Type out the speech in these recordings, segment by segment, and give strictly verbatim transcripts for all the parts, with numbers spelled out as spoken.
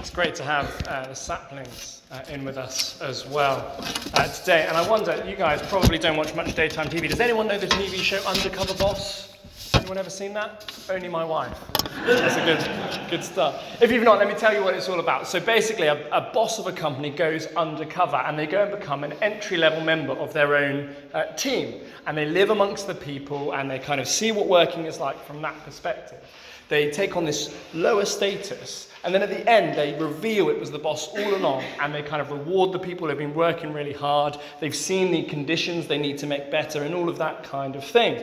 It's great to have uh, the saplings uh, in with us as well uh, today. And I wonder, you guys probably don't watch much daytime T V. Does anyone know the T V show Undercover Boss? Anyone ever seen that? Only my wife. That's a good, good start. If you've not, let me tell you what it's all about. So basically, a, a boss of a company goes undercover and they go and become an entry-level member of their own uh, team. And they live amongst the people and they kind of see what working is like from that perspective. They take on this lower status, and then at the end they reveal it was the boss all along, and they kind of reward the people who've been working really hard. They've seen the conditions they need to make better and all of that kind of thing.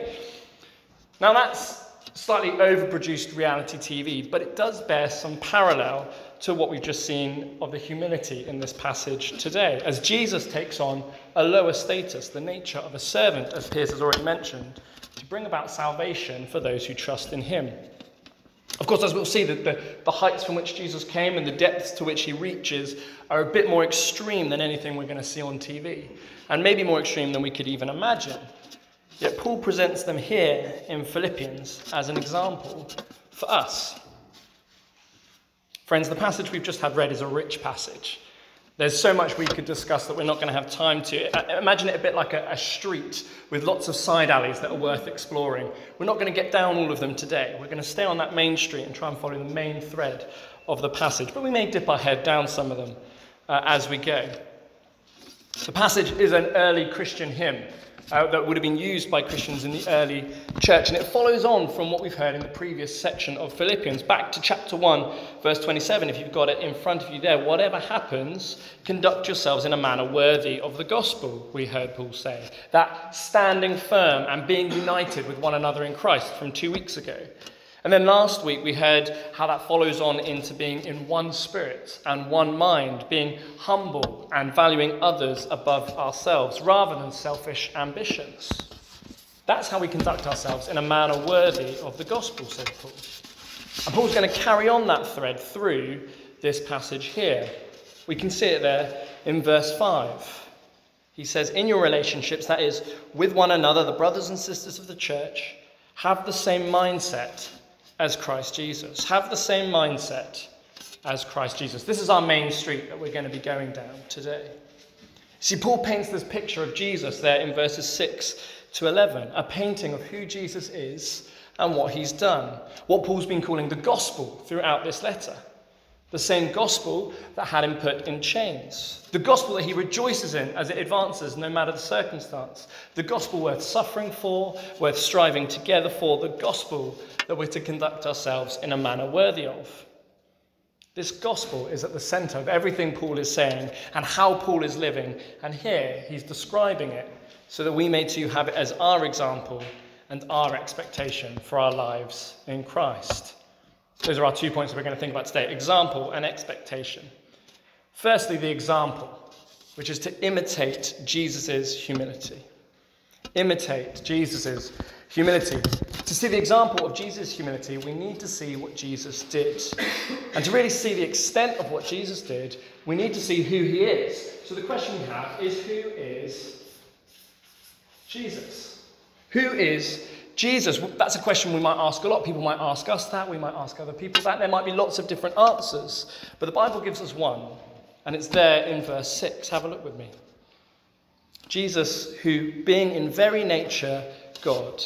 Now that's slightly overproduced reality T V, but it does bear some parallel to what we've just seen of the humility in this passage today, as Jesus takes on a lower status, the nature of a servant, as Piers has already mentioned, to bring about salvation for those who trust in him. Of course, as we'll see, that the, the heights from which Jesus came and the depths to which he reaches are a bit more extreme than anything we're going to see on T V, and maybe more extreme than we could even imagine. Yet Paul presents them here in Philippians as an example for us. Friends, the passage we've just had read is a rich passage. There's so much we could discuss that we're not going to have time to. Imagine it a bit like a, a street with lots of side alleys that are worth exploring. We're not going to get down all of them today. We're going to stay on that main street and try and follow the main thread of the passage. But we may dip our head down some of them uh, as we go. The passage is an early Christian hymn uh, that would have been used by Christians in the early church. And it follows on from what we've heard in the previous section of Philippians. Back to chapter one, verse twenty-seven, if you've got it in front of you there. Whatever happens, conduct yourselves in a manner worthy of the gospel, we heard Paul say. That standing firm and being united with one another in Christ from two weeks ago. And then last week we heard how that follows on into being in one spirit and one mind, being humble and valuing others above ourselves rather than selfish ambitions. That's how we conduct ourselves in a manner worthy of the gospel, said Paul. And Paul's going to carry on that thread through this passage here. We can see it there in verse five. He says, in your relationships, that is, with one another, the brothers and sisters of the church, have the same mindset as Christ Jesus. Have the same mindset as Christ Jesus. This is our main street that we're going to be going down today. See, Paul paints this picture of Jesus there in verses six to eleven, a painting of who Jesus is and what he's done. What Paul's been calling the gospel throughout this letter. The same gospel that had him put in chains. The gospel that he rejoices in as it advances no matter the circumstance. The gospel worth suffering for, worth striving together for. The gospel that we're to conduct ourselves in a manner worthy of. This gospel is at the center of everything Paul is saying and how Paul is living. And here he's describing it so that we may too have it as our example and our expectation for our lives in Christ. Those are our two points that we're going to think about today, example and expectation. Firstly, the example, which is to imitate Jesus' humility. Imitate Jesus' humility. To see the example of Jesus' humility, we need to see what Jesus did. And to really see the extent of what Jesus did, we need to see who he is. So the question we have is, who is Jesus? Who is Jesus? That's a question we might ask a lot. People might ask us that. We might ask other people that. There might be lots of different answers. But the Bible gives us one. And it's there in verse six. Have a look with me. Jesus, who being in very nature God.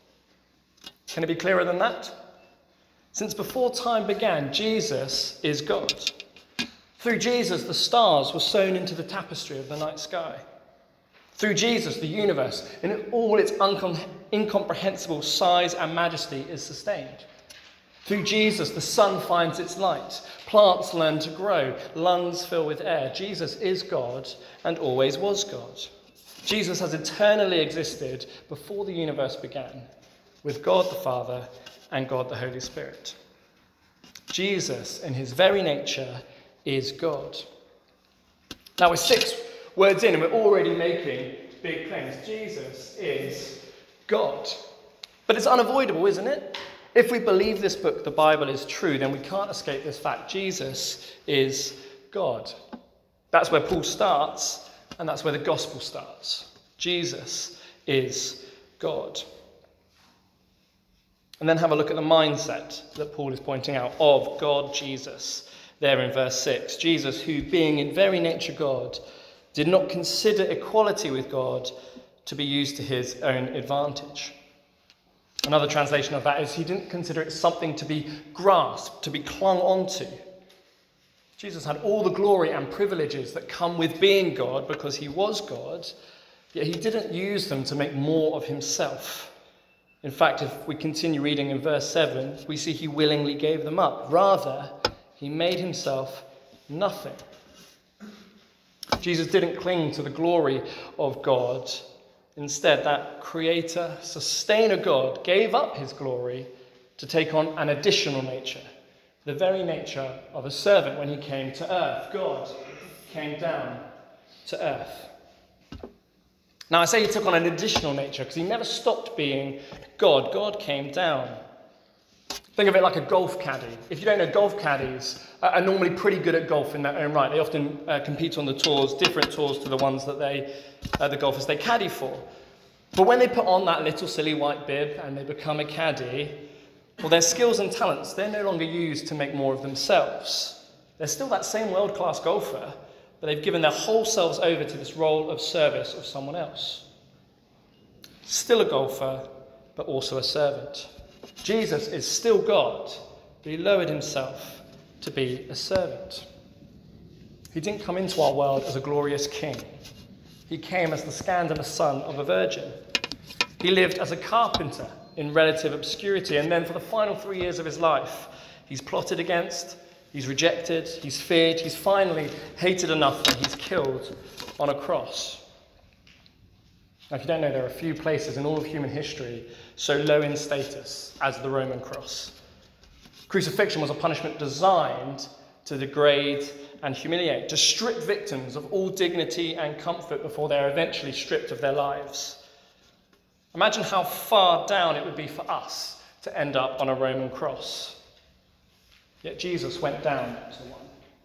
Can it be clearer than that? Since before time began, Jesus is God. Through Jesus, the stars were sewn into the tapestry of the night sky. Through Jesus, the universe, in all its uncom- incomprehensible size and majesty, is sustained. Through Jesus, the sun finds its light, plants learn to grow, lungs fill with air. Jesus is God and always was God. Jesus has eternally existed before the universe began, with God the Father and God the Holy Spirit. Jesus, in his very nature, is God. Now we're six words in and we're already making big claims. Jesus is God. But it's unavoidable, isn't it? If we believe this book, the Bible, is true, then we can't escape this fact. Jesus is God. That's where Paul starts, and that's where the gospel starts. Jesus is God. And then have a look at the mindset that Paul is pointing out of God, Jesus, there in verse six. Jesus, who being in very nature God, did not consider equality with God to be used to his own advantage. Another translation of that is he didn't consider it something to be grasped, to be clung onto. Jesus had all the glory and privileges that come with being God because he was God, yet he didn't use them to make more of himself. In fact, if we continue reading in verse seven, we see he willingly gave them up. Rather, he made himself nothing. Jesus didn't cling to the glory of God. Instead, that creator, sustainer God gave up his glory to take on an additional nature, the very nature of a servant when he came to earth. God came down to earth. Now, I say he took on an additional nature because he never stopped being God. God came down. Think of it like a golf caddy. If you don't know, golf caddies are normally pretty good at golf in their own right. They often uh, compete on the tours, different tours to the ones that they, uh, the golfers they caddy for. But when they put on that little silly white bib and they become a caddy, well, their skills and talents, they're no longer used to make more of themselves. They're still that same world-class golfer, but they've given their whole selves over to this role of service of someone else. Still a golfer, but also a servant. Jesus is still God, but he lowered himself to be a servant. He didn't come into our world as a glorious king. He came as the scandalous son of a virgin. He lived as a carpenter in relative obscurity, and then for the final three years of his life, he's plotted against, he's rejected, he's feared, he's finally hated enough that he's killed on a cross. Now, if you don't know, there are a few places in all of human history so low in status as the Roman cross. Crucifixion was a punishment designed to degrade and humiliate, to strip victims of all dignity and comfort before they're eventually stripped of their lives. Imagine how far down it would be for us to end up on a Roman cross. Yet Jesus went down to one.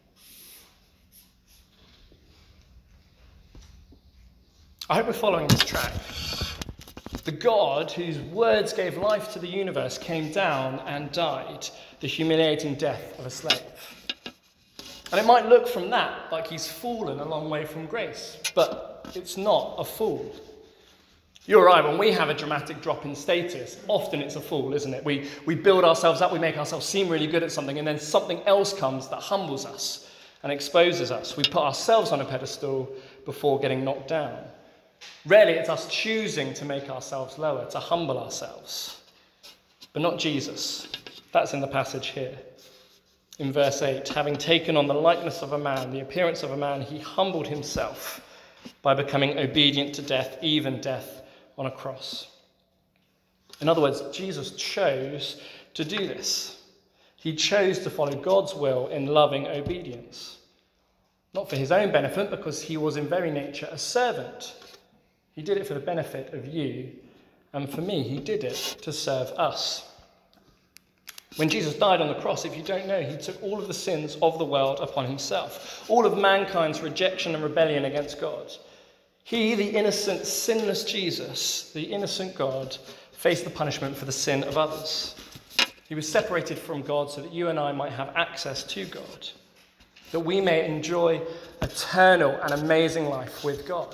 I hope we're following this track. The God whose words gave life to the universe came down and died the humiliating death of a slave. And it might look from that like he's fallen a long way from grace, but it's not a fall. You're right, when we have a dramatic drop in status, often it's a fall, isn't it? We, we build ourselves up, we make ourselves seem really good at something, and then something else comes that humbles us and exposes us. We put ourselves on a pedestal before getting knocked down. Rarely it's us choosing to make ourselves lower, to humble ourselves. But not Jesus. That's in the passage here. In verse eight, having taken on the likeness of a man, the appearance of a man, he humbled himself by becoming obedient to death, even death on a cross. In other words, Jesus chose to do this. He chose to follow God's will in loving obedience. Not for his own benefit, because he was in very nature a servant. He did it for the benefit of you, and for me, he did it to serve us. When Jesus died on the cross, if you don't know, he took all of the sins of the world upon himself, all of mankind's rejection and rebellion against God. He, the innocent, sinless Jesus, the innocent God, faced the punishment for the sin of others. He was separated from God so that you and I might have access to God, that we may enjoy eternal and amazing life with God.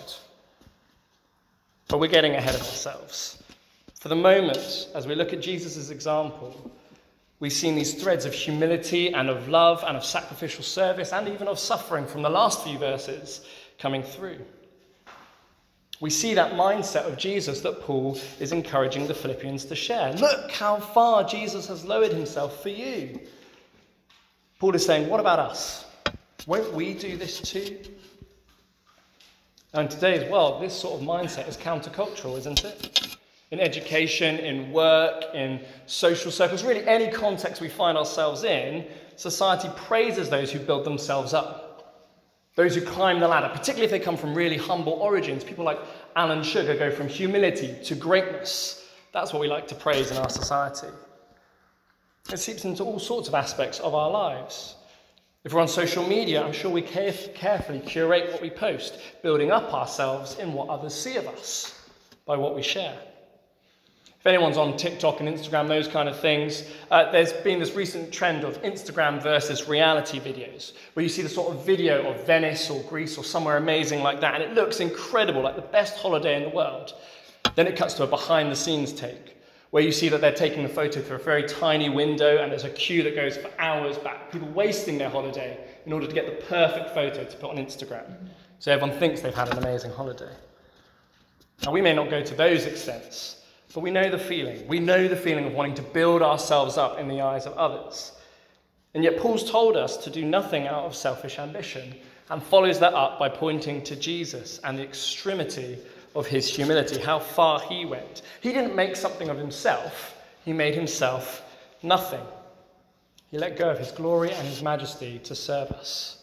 But we're getting ahead of ourselves. For the moment, as we look at Jesus' example, we've seen these threads of humility and of love and of sacrificial service and even of suffering from the last few verses coming through. We see that mindset of Jesus that Paul is encouraging the Philippians to share. Look how far Jesus has lowered himself for you. Paul is saying, what about us? Won't we do this too? And in today's world, this sort of mindset is countercultural, isn't it? In education, in work, in social circles, really any context we find ourselves in, society praises those who build themselves up, those who climb the ladder, particularly if they come from really humble origins. People like Alan Sugar go from humility to greatness. That's what we like to praise in our society. It seeps into all sorts of aspects of our lives. If we're on social media, I'm sure we caref- carefully curate what we post, building up ourselves in what others see of us by what we share. If If anyone's on TikTok and Instagram, those kind of things, uh, there's been this recent trend of Instagram versus reality videos, where you see the sort of video of Venice or Greece or somewhere amazing like that, and it looks incredible, like the best holiday in the world. Then it cuts to a behind-the-scenes take, where you see that they're taking the photo through a very tiny window, and there's a queue that goes for hours back, people wasting their holiday in order to get the perfect photo to put on Instagram. So everyone thinks they've had an amazing holiday. Now, we may not go to those extents, but we know the feeling. We know the feeling of wanting to build ourselves up in the eyes of others. And yet Paul's told us to do nothing out of selfish ambition, and follows that up by pointing to Jesus and the extremity of his humility, how far he went. He didn't make something of himself. He made himself nothing. He let go of his glory and his majesty to serve us.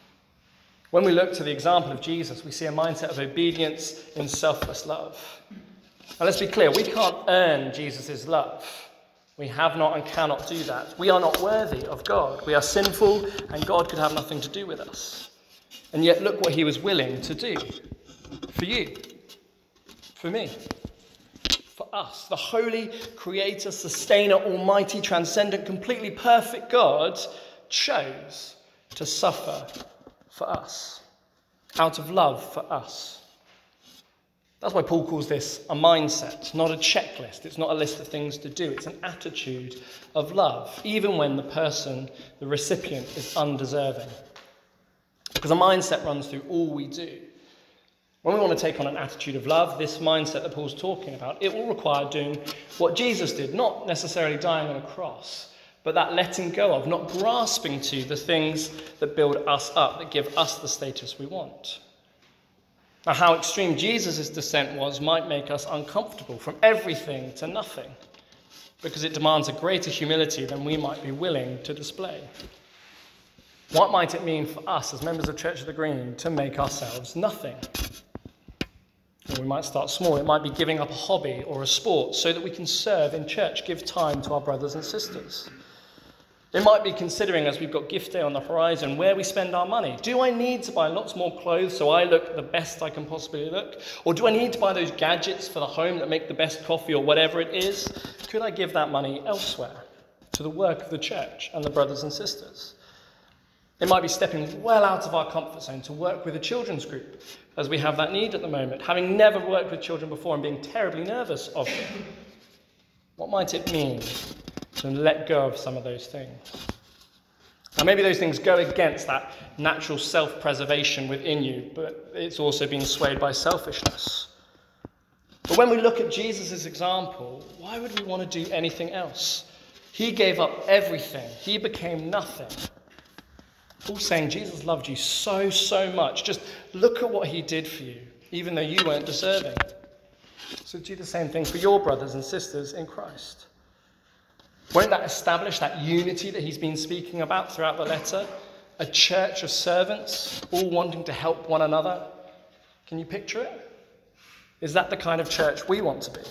When we look to the example of Jesus, we see a mindset of obedience in selfless love. Now let's be clear, we can't earn Jesus' love. We have not and cannot do that. We are not worthy of God. We are sinful, and God could have nothing to do with us. And yet look what he was willing to do. For you. For me. For us. The holy, creator, sustainer, almighty, transcendent, completely perfect God chose to suffer for us. Out of love for us. That's why Paul calls this a mindset, not a checklist. It's not a list of things to do. It's an attitude of love, even when the person, the recipient, is undeserving. Because a mindset runs through all we do. When we want to take on an attitude of love, this mindset that Paul's talking about, it will require doing what Jesus did, not necessarily dying on a cross, but that letting go of, not grasping to the things that build us up, that give us the status we want. Now, how extreme Jesus' descent was might make us uncomfortable, from everything to nothing, because it demands a greater humility than we might be willing to display. What might it mean for us as members of Church of the Green to make ourselves nothing? Or we might start small. It might be giving up a hobby or a sport so that we can serve in church, give time to our brothers and sisters. It might be considering, as we've got gift day on the horizon, where we spend our money. Do I need to buy lots more clothes so I look the best I can possibly look? Or do I need to buy those gadgets for the home that make the best coffee or whatever it is? Could I give that money elsewhere, to the work of the church and the brothers and sisters? It might be stepping well out of our comfort zone to work with a children's group, as we have that need at the moment, having never worked with children before and being terribly nervous of them. What might it mean to let go of some of those things? Now, maybe those things go against that natural self-preservation within you, but it's also been swayed by selfishness. But when we look at Jesus' example, why would we want to do anything else? He gave up everything. He became nothing. Paul's saying Jesus loved you so, so much. Just look at what he did for you, even though you weren't deserving. So do the same thing for your brothers and sisters in Christ. Won't that establish that unity that he's been speaking about throughout the letter? A church of servants, all wanting to help one another. Can you picture it? Is that the kind of church we want to be?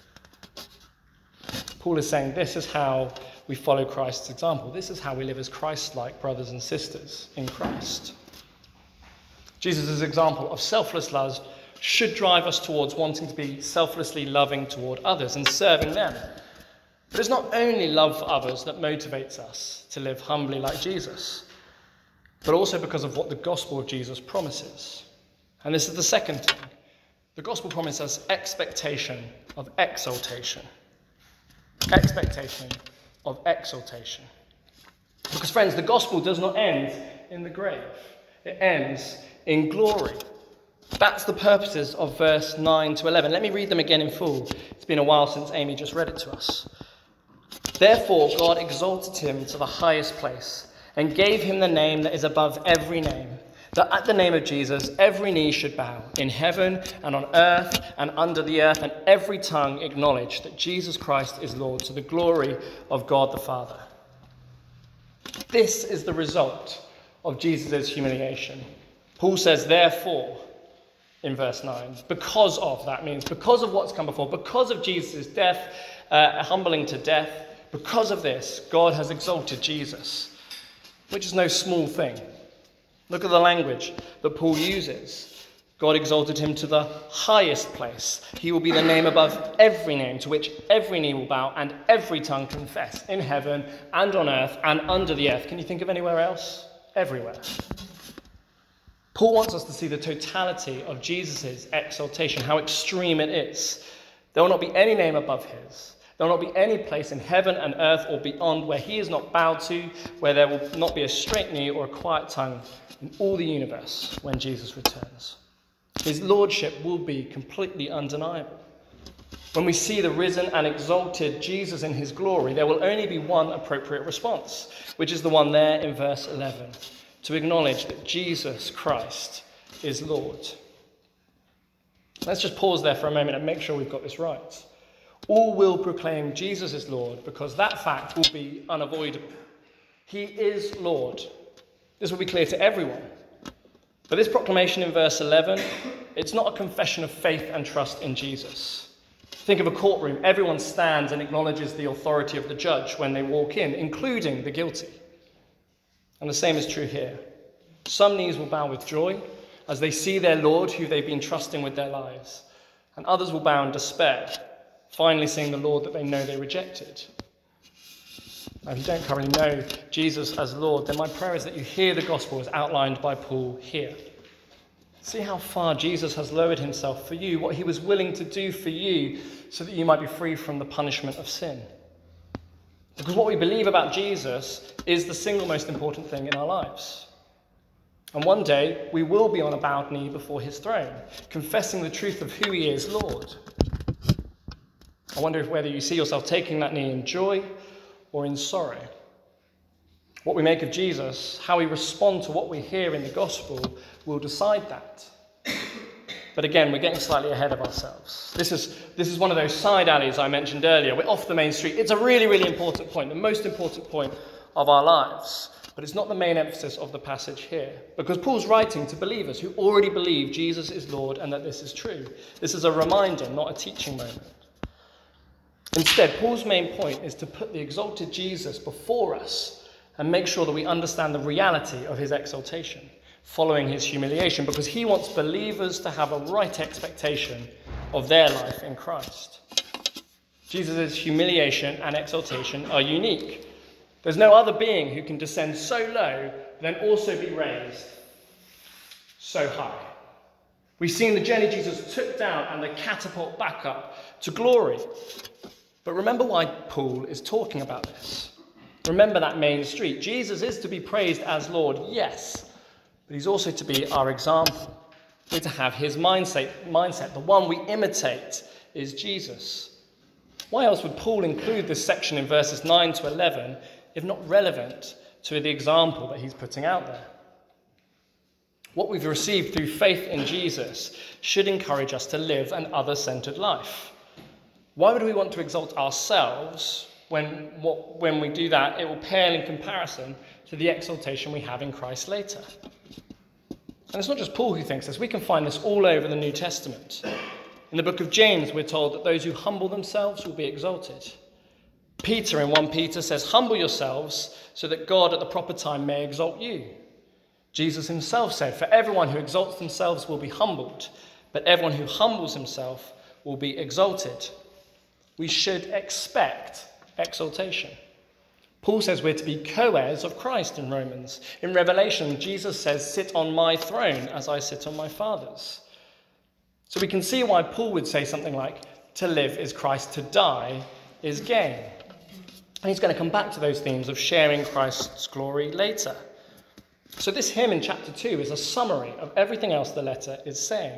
Paul is saying this is how we follow Christ's example. This is how we live as Christ-like brothers and sisters in Christ. Jesus' example of selfless love should drive us towards wanting to be selflessly loving toward others and serving them. But it's not only love for others that motivates us to live humbly like Jesus, but also because of what the gospel of Jesus promises. And this is the second thing. The gospel promises expectation of exaltation. Expectation of exaltation. Because, friends, the gospel does not end in the grave. It ends in glory. That's the purposes of verse nine to eleven. Let me read them again in full. It's been a while since Amy just read it to us. Therefore, God exalted him to the highest place and gave him the name that is above every name, that at the name of Jesus every knee should bow, in heaven and on earth and under the earth, and every tongue acknowledge that Jesus Christ is Lord, to the glory of God the Father. This is the result of Jesus' humiliation. Paul says, therefore, in verse nine, because of, that means because of what's come before, because of Jesus' death, uh, humbling to death, because of this, God has exalted Jesus, which is no small thing. Look at the language that Paul uses. God exalted him to the highest place. He will be the name above every name, to which every knee will bow and every tongue confess, in heaven and on earth and under the earth. Can you think of anywhere else? Everywhere. Paul wants us to see the totality of Jesus' exaltation, how extreme it is. There will not be any name above his. There will not be any place in heaven and earth or beyond where he is not bowed to, where there will not be a straight knee or a quiet tongue in all the universe when Jesus returns. His lordship will be completely undeniable. When we see the risen and exalted Jesus in his glory, there will only be one appropriate response, which is the one there in verse eleven, to acknowledge that Jesus Christ is Lord. Let's just pause there for a moment and make sure we've got this right. All will proclaim Jesus is Lord because that fact will be unavoidable. He is Lord. This will be clear to everyone. But this proclamation in verse eleven, it's not a confession of faith and trust in Jesus. Think of a courtroom. Everyone stands and acknowledges the authority of the judge when they walk in, including the guilty. And the same is true here. Some knees will bow with joy as they see their Lord who they've been trusting with their lives. And others will bow in despair, finally seeing the Lord that they know they rejected. Now, if you don't currently know Jesus as Lord, then my prayer is that you hear the gospel as outlined by Paul here. See how far Jesus has lowered himself for you, what he was willing to do for you so that you might be free from the punishment of sin. Because what we believe about Jesus is the single most important thing in our lives. And one day we will be on a bowed knee before his throne, confessing the truth of who he is, Lord. I wonder if whether you see yourself taking that knee in joy or in sorrow. What we make of Jesus, how we respond to what we hear in the gospel, will decide that. But again, we're getting slightly ahead of ourselves. This is, this is one of those side alleys I mentioned earlier. We're off the main street. It's a really, really important point, the most important point of our lives. But it's not the main emphasis of the passage here. Because Paul's writing to believers who already believe Jesus is Lord and that this is true. This is a reminder, not a teaching moment. Instead, Paul's main point is to put the exalted Jesus before us and make sure that we understand the reality of his exaltation following his humiliation, because he wants believers to have a right expectation of their life in Christ. Jesus' humiliation and exaltation are unique. There's no other being who can descend so low, then also be raised so high. We've seen the journey Jesus took down and the catapult back up to glory. But remember why Paul is talking about this. Remember that main street. Jesus is to be praised as Lord, yes, but he's also to be our example. We're to have his mindset, mindset. The one we imitate is Jesus. Why else would Paul include this section in verses nine to eleven if not relevant to the example that he's putting out there? What we've received through faith in Jesus should encourage us to live an other-centered life. Why would we want to exalt ourselves when, what, when we do that, it will pale in comparison to the exaltation we have in Christ later? And it's not just Paul who thinks this. We can find this all over the New Testament. In the book of James, we're told that those who humble themselves will be exalted. Peter in First Peter says, humble yourselves so that God at the proper time may exalt you. Jesus himself said, for everyone who exalts themselves will be humbled, but everyone who humbles himself will be exalted. We should expect exaltation. Paul says we're to be co-heirs of Christ in Romans. In Revelation, Jesus says, sit on my throne as I sit on my Father's. So we can see why Paul would say something like, to live is Christ, to die is gain. And he's going to come back to those themes of sharing Christ's glory later. So this hymn in chapter two is a summary of everything else the letter is saying.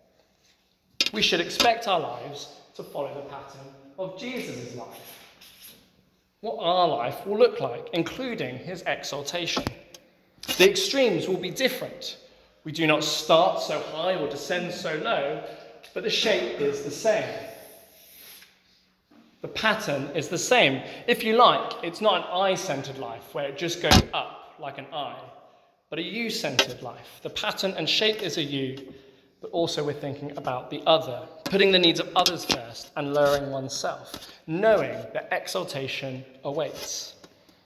We should expect our lives to follow the pattern of Jesus' life. What our life will look like, including his exaltation. The extremes will be different. We do not start so high or descend so low, but the shape is the same. The pattern is the same. If you like, it's not an I-centered life where it just goes up like an I, but a you-centered life. The pattern and shape is a you, but also we're thinking about the other, putting the needs of others first and lowering oneself, knowing that exaltation awaits.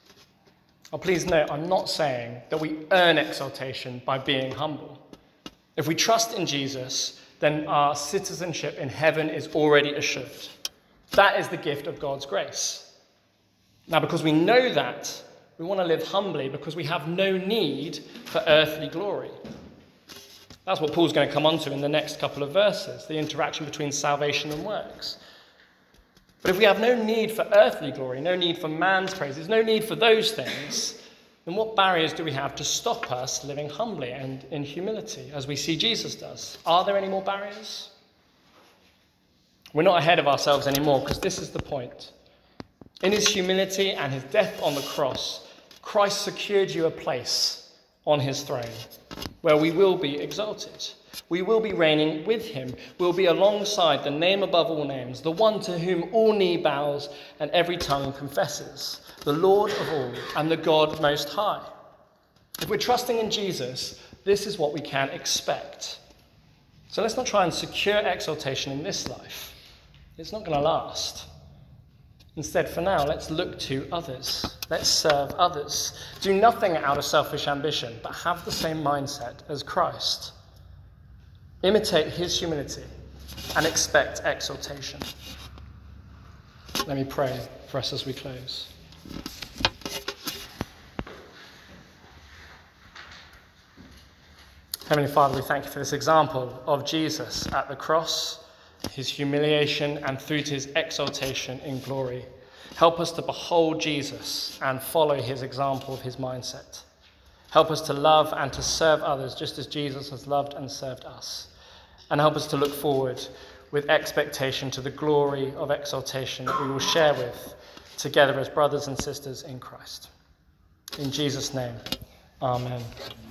Oh, please note, I'm not saying that we earn exaltation by being humble. If we trust in Jesus, then our citizenship in heaven is already assured. That is the gift of God's grace. Now, because we know that, we want to live humbly because we have no need for earthly glory. That's what Paul's going to come on to in the next couple of verses, the interaction between salvation and works. But if we have no need for earthly glory, no need for man's praises, no need for those things, then what barriers do we have to stop us living humbly and in humility, as we see Jesus does? Are there any more barriers? We're not ahead of ourselves anymore, because this is the point. In his humility and his death on the cross, Christ secured you a place on his throne, where we will be exalted. We will be reigning with him. We'll be alongside the name above all names, the one to whom all knee bows and every tongue confesses, the Lord of all and the God most high. If we're trusting in Jesus, this is what we can expect. So let's not try and secure exaltation in this life. It's not going to last. Instead, for now, let's look to others. Let's serve others. Do nothing out of selfish ambition, but have the same mindset as Christ. Imitate his humility and expect exaltation. Let me pray for us as we close. Heavenly Father, we thank you for this example of Jesus at the cross, his humiliation, and through to his exaltation in glory. Help us to behold Jesus and follow his example of his mindset. Help us to love and to serve others just as Jesus has loved and served us. And help us to look forward with expectation to the glory of exaltation that we will share with together as brothers and sisters in Christ. In Jesus' name, amen.